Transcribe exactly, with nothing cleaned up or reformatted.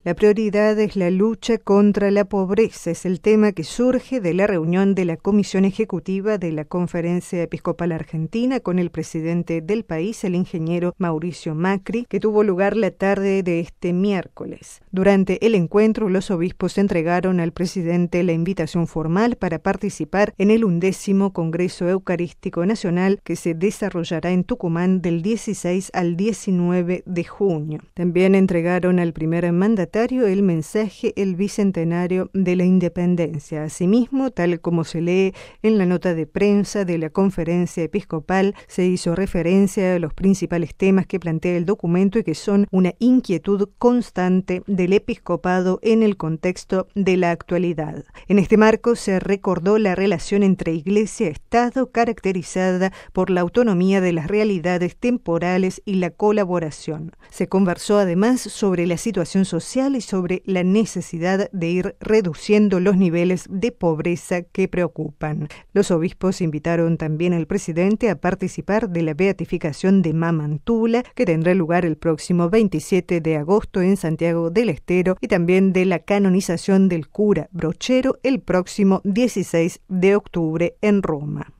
La prioridad es la lucha contra la pobreza, es el tema que surge de la reunión de la Comisión Ejecutiva de la Conferencia Episcopal Argentina con el presidente del país, el ingeniero Mauricio Macri, que tuvo lugar la tarde de este miércoles. Durante el encuentro, los obispos entregaron al presidente la invitación formal para participar en el undécimo Congreso Eucarístico Nacional que se desarrollará en Tucumán del dieciséis al diecinueve de junio. También entregaron al primer mandatario el mensaje El Bicentenario de la Independencia. Asimismo, tal como se lee en la nota de prensa de la Conferencia Episcopal, se hizo referencia a los principales temas que plantea el documento y que son una inquietud constante del episcopado en el contexto de la actualidad. En este marco se recordó la relación entre Iglesia y Estado, caracterizada por la autonomía de las realidades temporales y la colaboración. Se conversó además sobre la situación social y sobre la necesidad de ir reduciendo los niveles de pobreza que preocupan. Los obispos invitaron también al presidente a participar de la beatificación de Mamantula, que tendrá lugar el próximo veintisiete de agosto en Santiago del Estero, y también de la canonización del cura Brochero el próximo dieciséis de octubre en Roma.